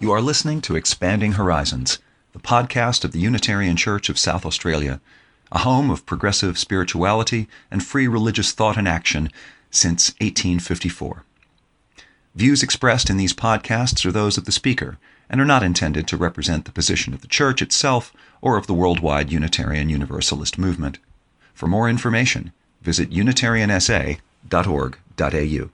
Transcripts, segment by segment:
You are listening to Expanding Horizons, the podcast of the Unitarian Church of South Australia, a home of progressive spirituality and free religious thought and action since 1854. Views expressed in these podcasts are those of the speaker and are not intended to represent the position of the Church itself or of the worldwide Unitarian Universalist movement. For more information, visit unitariansa.org.au.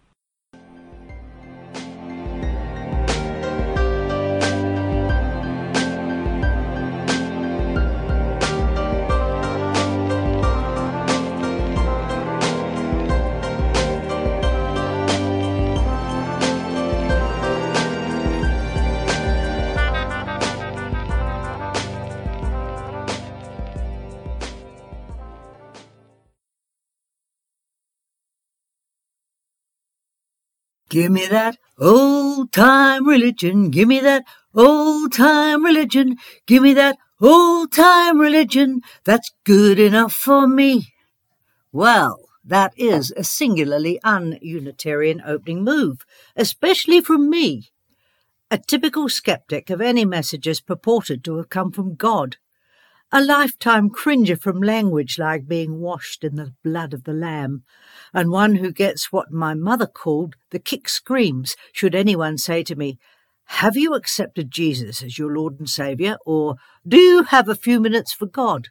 Give me that old-time religion, give me that old-time religion, give me that old-time religion, that's good enough for me. Well, that is a singularly un-Unitarian opening move, especially from me, a typical skeptic of any messages purported to have come from God, a lifetime cringer from language like being washed in the blood of the Lamb, and one who gets what my mother called the kick screams should anyone say to me, "Have you accepted Jesus as your Lord and Saviour?" or "Do you have a few minutes for God?"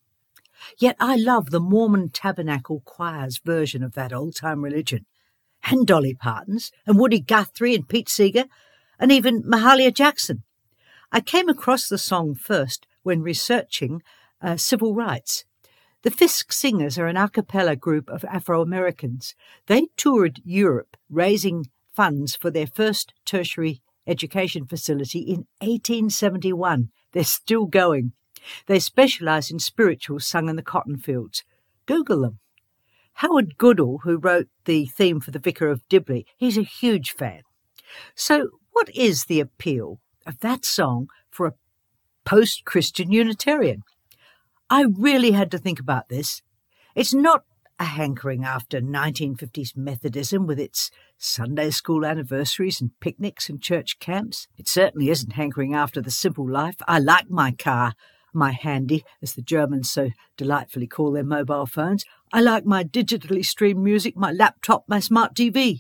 Yet I love the Mormon Tabernacle Choir's version of that old-time religion, and Dolly Parton's, and Woody Guthrie and Pete Seeger, and even Mahalia Jackson. I came across the song first when researching civil rights. The Fisk Singers are an a cappella group of Afro-Americans. They toured Europe, raising funds for their first tertiary education facility in 1871. They're still going. They specialise in spirituals sung in the cotton fields. Google them. Howard Goodall, who wrote the theme for The Vicar of Dibley, he's a huge fan. So what is the appeal of that song for a post-Christian Unitarian? I really had to think about this. It's not a hankering after 1950s Methodism with its Sunday school anniversaries and picnics and church camps. It certainly isn't hankering after the simple life. I like my car, my handy, as the Germans so delightfully call their mobile phones. I like my digitally streamed music, my laptop, my smart TV.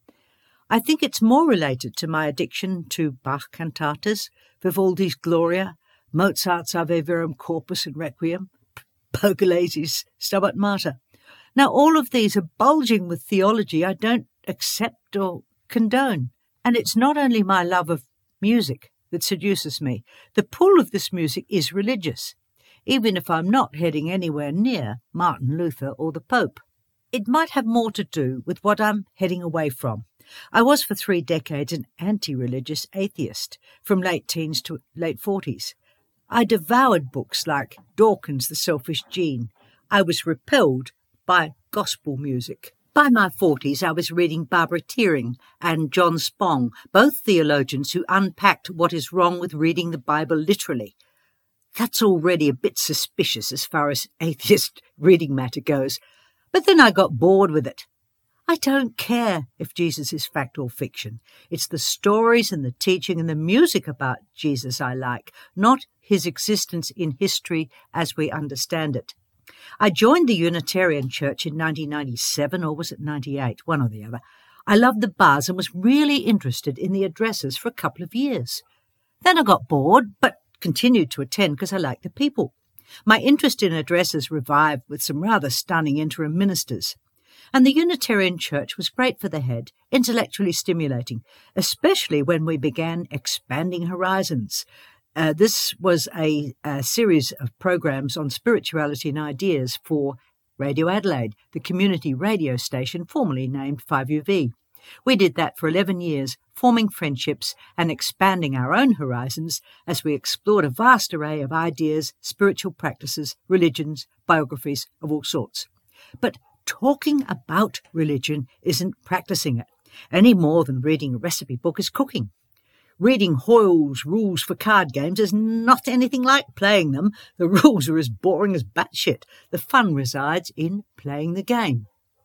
I think it's more related to my addiction to Bach cantatas, Vivaldi's Gloria, Mozart's Ave Verum Corpus and Requiem, Pergolesi's Stabat Mater. Now, all of these are bulging with theology I don't accept or condone. And it's not only my love of music that seduces me. The pull of this music is religious, even if I'm not heading anywhere near Martin Luther or the Pope. It might have more to do with what I'm heading away from. I was for 3 decades an anti-religious atheist, from late teens to late 40s. I devoured books like Dawkins' The Selfish Gene. I was repelled by gospel music. By my 40s, I was reading Barbara Teering and John Spong, both theologians who unpacked what is wrong with reading the Bible literally. That's already a bit suspicious as far as atheist reading matter goes. But then I got bored with it. I don't care if Jesus is fact or fiction. It's the stories and the teaching and the music about Jesus I like, not his existence in history as we understand it. I joined the Unitarian Church in 1997, or was it 98, one or the other. I loved the buzz and was really interested in the addresses for a couple of years. Then I got bored, but continued to attend because I liked the people. My interest in addresses revived with some rather stunning interim ministers. And the Unitarian Church was great for the head, intellectually stimulating, especially when we began Expanding Horizons. This was a series of programs on spirituality and ideas for Radio Adelaide, the community radio station formerly named 5UV. We did that for 11 years, forming friendships and expanding our own horizons as we explored a vast array of ideas, spiritual practices, religions, biographies of all sorts. But talking about religion isn't practicing it, any more than reading a recipe book is cooking. Reading Hoyle's rules for card games is not anything like playing them. The rules are as boring as batshit. The fun resides in playing the game.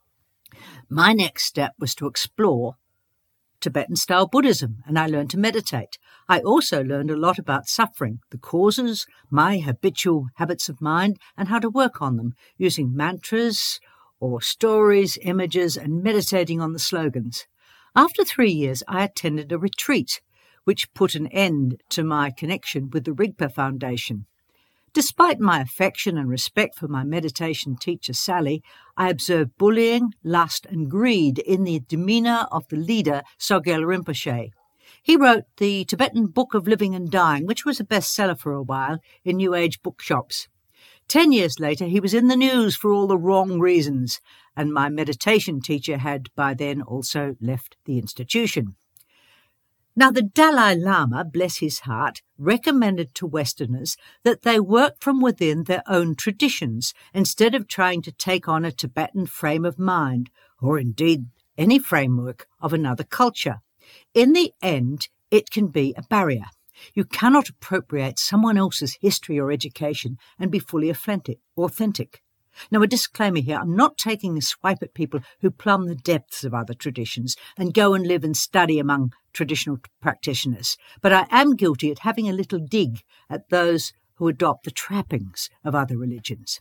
My next step was to explore Tibetan-style Buddhism, and I learned to meditate. I also learned a lot about suffering, the causes, my habitual habits of mind, and how to work on them, using mantras or stories, images, and meditating on the slogans. After 3 years, I attended a retreat, which put an end to my connection with the Rigpa Foundation. Despite my affection and respect for my meditation teacher, Sally, I observed bullying, lust, and greed in the demeanour of the leader, Sogyal Rinpoche. He wrote the Tibetan Book of Living and Dying, which was a bestseller for a while in New Age bookshops. 10 years later, he was in the news for all the wrong reasons, and my meditation teacher had by then also left the institution. Now, the Dalai Lama, bless his heart, recommended to Westerners that they work from within their own traditions instead of trying to take on a Tibetan frame of mind, or indeed any framework of another culture. In the end, it can be a barrier. You cannot appropriate someone else's history or education and be fully authentic. Now, a disclaimer here, I'm not taking a swipe at people who plumb the depths of other traditions and go and live and study among traditional practitioners, but I am guilty at having a little dig at those who adopt the trappings of other religions.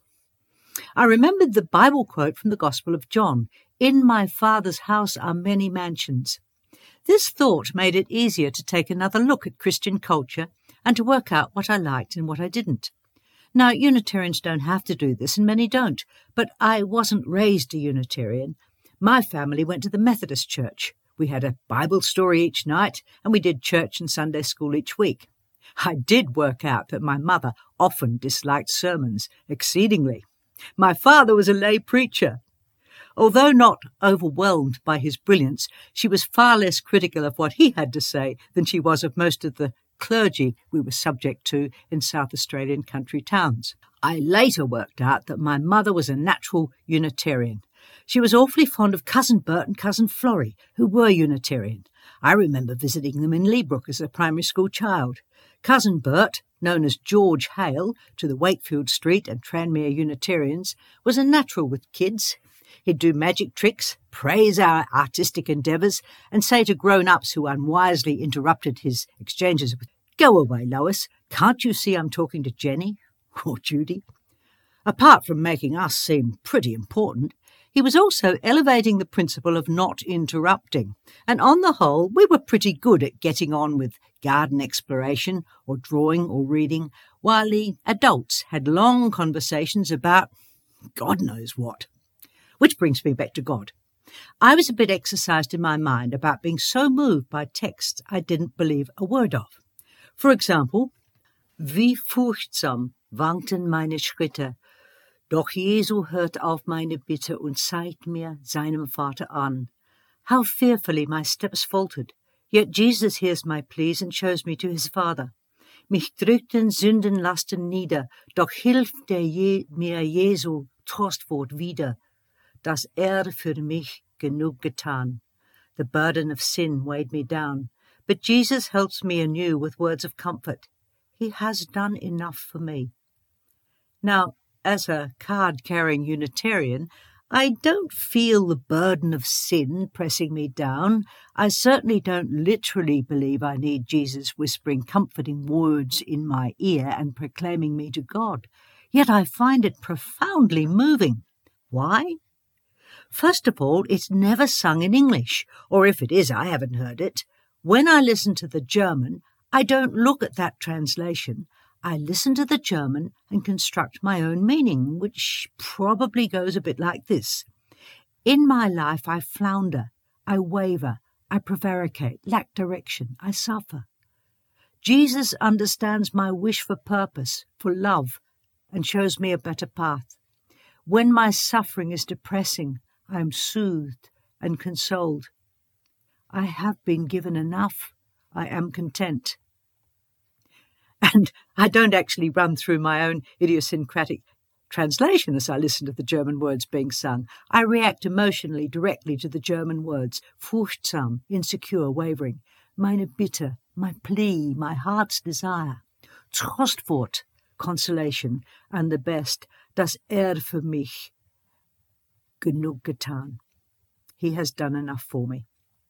I remembered the Bible quote from the Gospel of John, "In my Father's house are many mansions." This thought made it easier to take another look at Christian culture and to work out what I liked and what I didn't. Now, Unitarians don't have to do this, and many don't, but I wasn't raised a Unitarian. My family went to the Methodist Church. We had a Bible story each night, and we did church and Sunday school each week. I did work out that my mother often disliked sermons exceedingly. My father was a lay preacher. Although not overwhelmed by his brilliance, she was far less critical of what he had to say than she was of most of the clergy we were subject to in South Australian country towns. I later worked out that my mother was a natural Unitarian. She was awfully fond of Cousin Bert and Cousin Florrie, who were Unitarian. I remember visiting them in Leabrook as a primary school child. Cousin Bert, known as George Hale to the Wakefield Street and Tranmere Unitarians, was a natural with kids. He'd do magic tricks, praise our artistic endeavours, and say to grown-ups who unwisely interrupted his exchanges with, "Go away, Lois, can't you see I'm talking to Jenny?" or Judy. Apart from making us seem pretty important, he was also elevating the principle of not interrupting, and on the whole we were pretty good at getting on with garden exploration or drawing or reading, while the adults had long conversations about God knows what. Which brings me back to God. I was a bit exercised in my mind about being so moved by texts I didn't believe a word of. For example, "Wie furchtsam wankten meine Schritte, doch Jesu hört auf meine Bitte und zeigt mir seinem Vater an. How fearfully my steps faltered, yet Jesus hears my pleas and shows me to his Father. Mich drückten Sündenlasten nieder, doch hilft mir Jesu Trostwort wieder. Das für mich genug getan. The burden of sin weighed me down, but Jesus helps me anew with words of comfort. He has done enough for me." Now, as a card-carrying Unitarian, I don't feel the burden of sin pressing me down. I certainly don't literally believe I need Jesus whispering comforting words in my ear and proclaiming me to God. Yet I find it profoundly moving. Why? First of all, it's never sung in English, or if it is, I haven't heard it. When I listen to the German, I don't look at that translation. I listen to the German and construct my own meaning, which probably goes a bit like this. In my life, I flounder, I waver, I prevaricate, lack direction, I suffer. Jesus understands my wish for purpose, for love, and shows me a better path. When my suffering is depressing, I am soothed and consoled. I have been given enough. I am content. And I don't actually run through my own idiosyncratic translation as I listen to the German words being sung. I react emotionally directly to the German words, furchtsam, insecure, wavering, meine Bitte, my plea, my heart's desire, Trostwort, consolation, and the best, das für mich genug getan. He has done enough for me.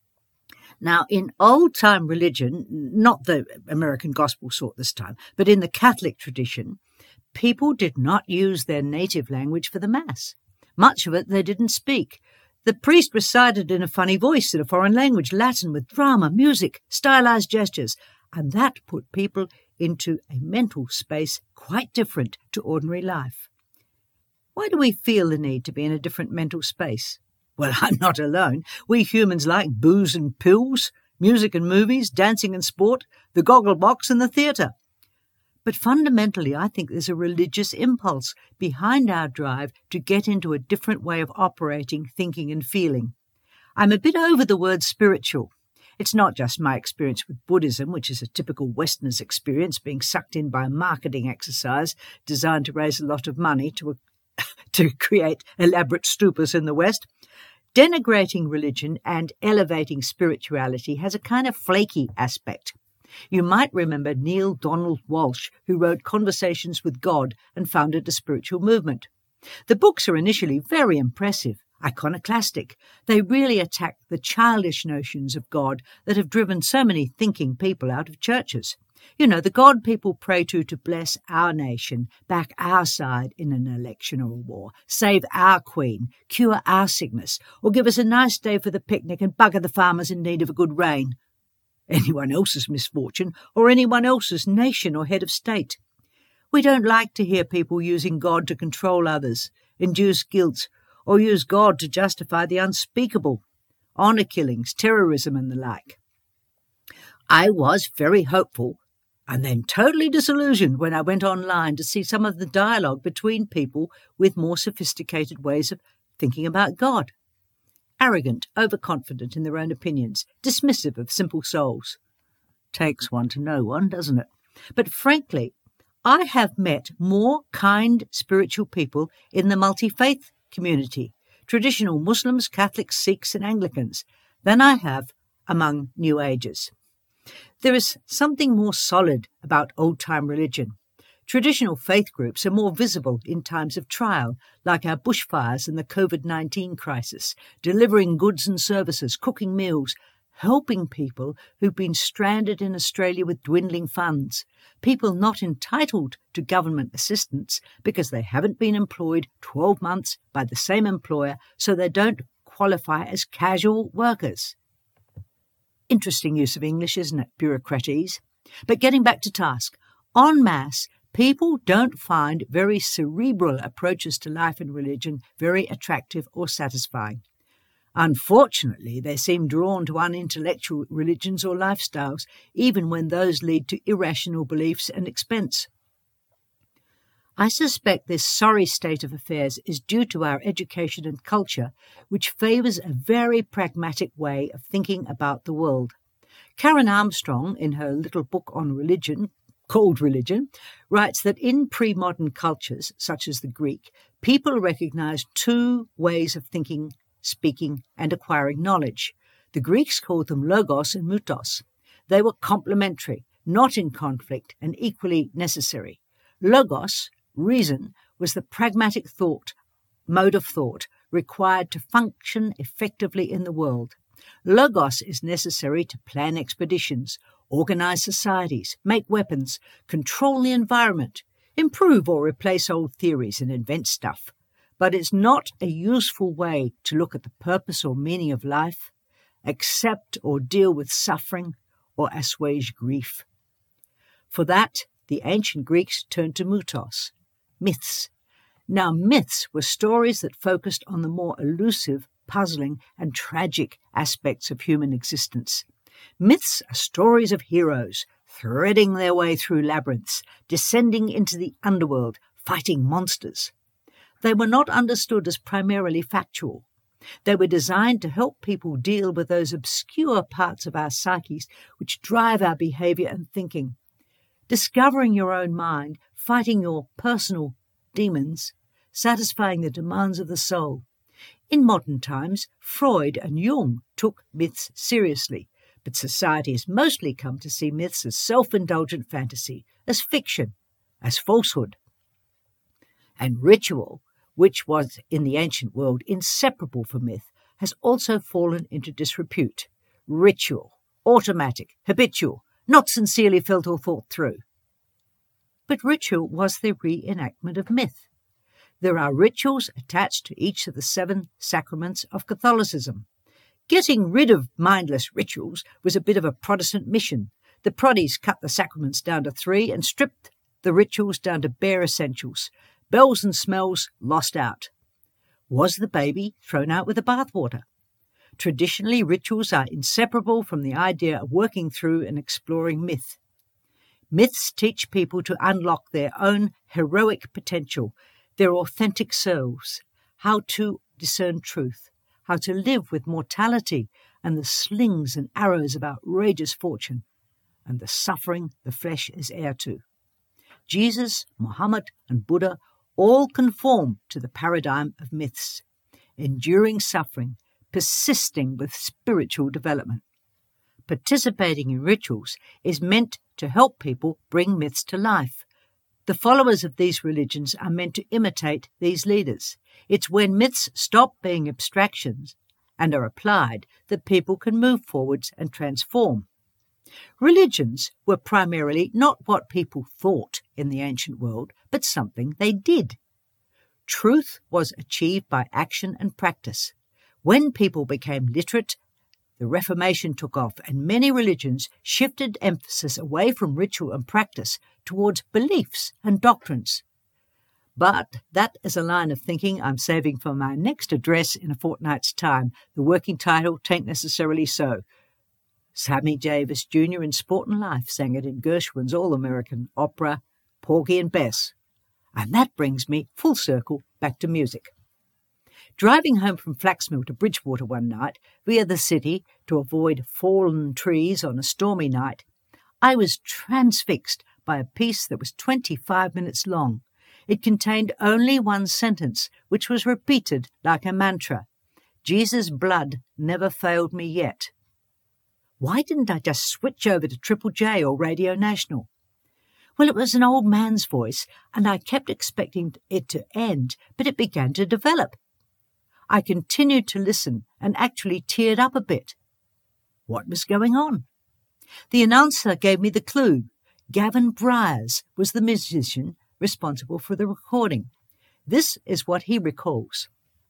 Now, in old-time religion, not the American gospel sort this time, but in the Catholic tradition, people did not use their native language for the Mass. Much of it they didn't speak. The priest recited in a funny voice in a foreign language, Latin, with drama, music, stylized gestures, and that put people into a mental space quite different to ordinary life. Why do we feel the need to be in a different mental space? Well, I'm not alone. We humans like booze and pills, music and movies, dancing and sport, the goggle box and the theatre. But fundamentally, I think there's a religious impulse behind our drive to get into a different way of operating, thinking and feeling. I'm a bit over the word spiritual. It's not just my experience with Buddhism, which is a typical Westerner's experience, being sucked in by a marketing exercise designed to raise a lot of money to create elaborate stupas in the West. Denigrating religion and elevating spirituality has a kind of flaky aspect. You might remember Neil Donald Walsh, who wrote Conversations with God and founded a spiritual movement. The books are initially very impressive, iconoclastic. They really attack the childish notions of God that have driven so many thinking people out of churches. You know, the God people pray to bless our nation, back our side in an election or a war, save our queen, cure our sickness, or give us a nice day for the picnic and bugger the farmers in need of a good rain. Anyone else's misfortune, or anyone else's nation or head of state. We don't like to hear people using God to control others, induce guilt, or use God to justify the unspeakable, honour killings, terrorism and the like. I was very hopeful and then totally disillusioned when I went online to see some of the dialogue between people with more sophisticated ways of thinking about God. Arrogant, overconfident in their own opinions, dismissive of simple souls. Takes one to know one, doesn't it? But frankly, I have met more kind spiritual people in the multi-faith community, traditional Muslims, Catholics, Sikhs and Anglicans, than I have among New Agers. There is something more solid about old-time religion. Traditional faith groups are more visible in times of trial, like our bushfires and the COVID-19 crisis, delivering goods and services, cooking meals, helping people who've been stranded in Australia with dwindling funds, people not entitled to government assistance because they haven't been employed 12 months by the same employer, so they don't qualify as casual workers. Interesting use of English, isn't it, bureaucratese? But getting back to task, en masse, people don't find very cerebral approaches to life and religion very attractive or satisfying. Unfortunately, they seem drawn to unintellectual religions or lifestyles, even when those lead to irrational beliefs and expense. I suspect this sorry state of affairs is due to our education and culture, which favours a very pragmatic way of thinking about the world. Karen Armstrong, in her little book on religion, called Religion, writes that in pre-modern cultures, such as the Greek, people recognised two ways of thinking, speaking and acquiring knowledge. The Greeks called them logos and mutos. They were complementary, not in conflict, and equally necessary. Logos, reason, was the pragmatic mode of thought required to function effectively in the world. Logos is necessary to plan expeditions, organise societies, make weapons, control the environment, improve or replace old theories and invent stuff. But it's not a useful way to look at the purpose or meaning of life, accept or deal with suffering, or assuage grief. For that, the ancient Greeks turned to mutos, myths. Now, myths were stories that focused on the more elusive, puzzling, and tragic aspects of human existence. Myths are stories of heroes, threading their way through labyrinths, descending into the underworld, fighting monsters. They were not understood as primarily factual. They were designed to help people deal with those obscure parts of our psyches which drive our behaviour and thinking. Discovering your own mind, fighting your personal demons, satisfying the demands of the soul. In modern times, Freud and Jung took myths seriously, but society has mostly come to see myths as self-indulgent fantasy, as fiction, as falsehood. And ritual, which was in the ancient world inseparable from myth, has also fallen into disrepute. ritual, automatic, habitual, not sincerely felt or thought through. But ritual was the reenactment of myth. There are rituals attached to each of the 7 sacraments of Catholicism. Getting rid of mindless rituals was a bit of a Protestant mission. The Proddies cut the sacraments down to 3 and stripped the rituals down to bare essentials. Bells and smells lost out. Was the baby thrown out with the bathwater? Traditionally, rituals are inseparable from the idea of working through and exploring myth. Myths teach people to unlock their own heroic potential, their authentic selves, how to discern truth, how to live with mortality and the slings and arrows of outrageous fortune, and the suffering the flesh is heir to. Jesus, Muhammad, and Buddha all conform to the paradigm of myths, enduring suffering, persisting with spiritual development. Participating in rituals is meant to help people bring myths to life. The followers of these religions are meant to imitate these leaders. It's when myths stop being abstractions and are applied that people can move forwards and transform. Religions were primarily not what people thought in the ancient world, but something they did. Truth was achieved by action and practice. When people became literate, the Reformation took off, and many religions shifted emphasis away from ritual and practice towards beliefs and doctrines. But that is a line of thinking I'm saving for my next address in a fortnight's time. The working title, "Tain't Necessarily So." Sammy Davis Jr. in Sport and Life sang it in Gershwin's all-American opera, Porgy and Bess. And that brings me full circle back to music. Driving home from Flaxmill to Bridgewater one night via the city to avoid fallen trees on a stormy night, I was transfixed by a piece that was 25 minutes long. It contained only one sentence, which was repeated like a mantra. Jesus' blood never failed me yet. Why didn't I just switch over to Triple J or Radio National? Well, it was an old man's voice, and I kept expecting it to end, but it began to develop. I continued to listen and actually teared up a bit. What was going on? The announcer gave me the clue. Gavin Bryars was the musician responsible for the recording. This is what he recalls.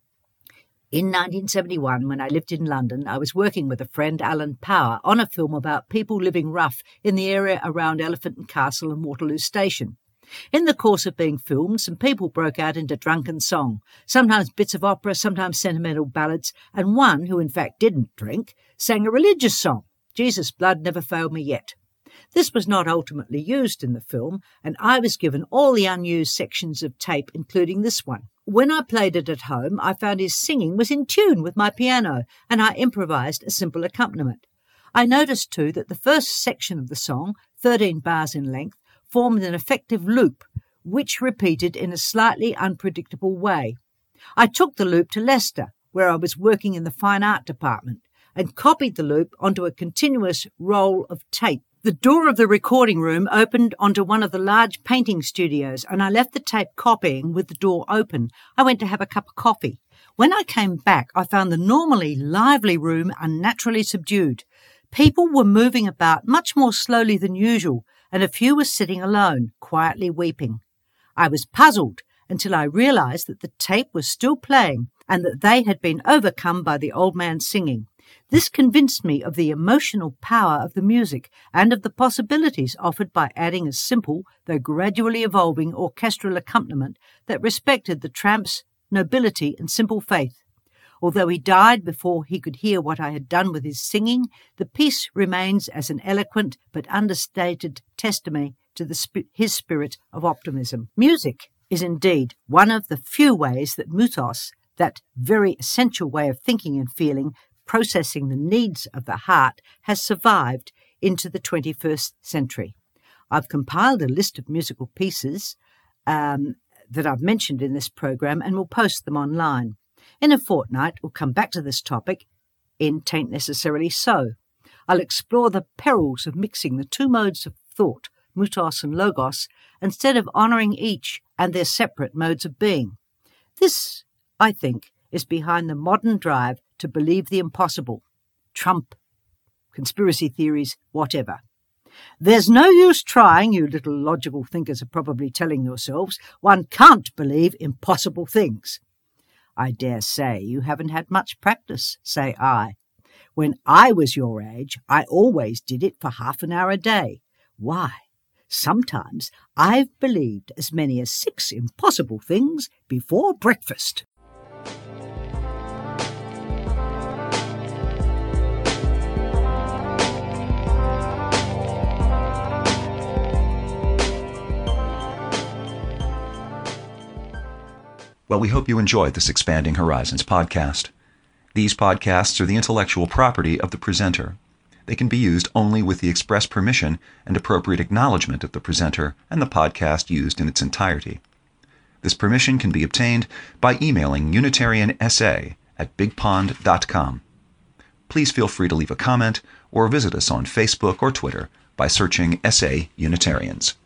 In 1971, when I lived in London, I was working with a friend, Alan Power, on a film about people living rough in the area around Elephant and Castle and Waterloo Station. In the course of being filmed, some people broke out into drunken song, sometimes bits of opera, sometimes sentimental ballads, and one, who in fact didn't drink, sang a religious song, Jesus' blood never failed me yet. This was not ultimately used in the film, and I was given all the unused sections of tape, including this one. When I played it at home, I found his singing was in tune with my piano, and I improvised a simple accompaniment. I noticed, too, that the first section of the song, 13 bars in length, formed an effective loop, which repeated in a slightly unpredictable way. I took the loop to Leicester, where I was working in the fine art department, and copied the loop onto a continuous roll of tape. The door of the recording room opened onto one of the large painting studios, and I left the tape copying with the door open. I went to have a cup of coffee. When I came back, I found the normally lively room unnaturally subdued. People were moving about much more slowly than usual, and a few were sitting alone, quietly weeping. I was puzzled until I realized that the tape was still playing and that they had been overcome by the old man singing. This convinced me of the emotional power of the music and of the possibilities offered by adding a simple, though gradually evolving orchestral accompaniment that respected the tramp's nobility and simple faith. Although he died before he could hear what I had done with his singing, the piece remains as an eloquent but understated testimony to his spirit of optimism. Music is indeed one of the few ways that mythos, that very essential way of thinking and feeling, processing the needs of the heart, has survived into the 21st century. I've compiled a list of musical pieces that I've mentioned in this program and will post them online. In a fortnight, we'll come back to this topic in Tain't Necessarily So. I'll explore the perils of mixing the two modes of thought, mythos and logos, instead of honouring each and their separate modes of being. This, I think, is behind the modern drive to believe the impossible. Trump, conspiracy theories, whatever. There's no use trying, you little logical thinkers are probably telling yourselves. One can't believe impossible things. I dare say you haven't had much practice, say I. When I was your age, I always did it for half an hour a day. Why? Sometimes I've believed as many as 6 impossible things before breakfast. Well, we hope you enjoyed this Expanding Horizons podcast. These podcasts are the intellectual property of the presenter. They can be used only with the express permission and appropriate acknowledgement of the presenter and the podcast used in its entirety. This permission can be obtained by emailing UnitarianSA@bigpond.com. Please feel free to leave a comment or visit us on Facebook or Twitter by searching SA Unitarians.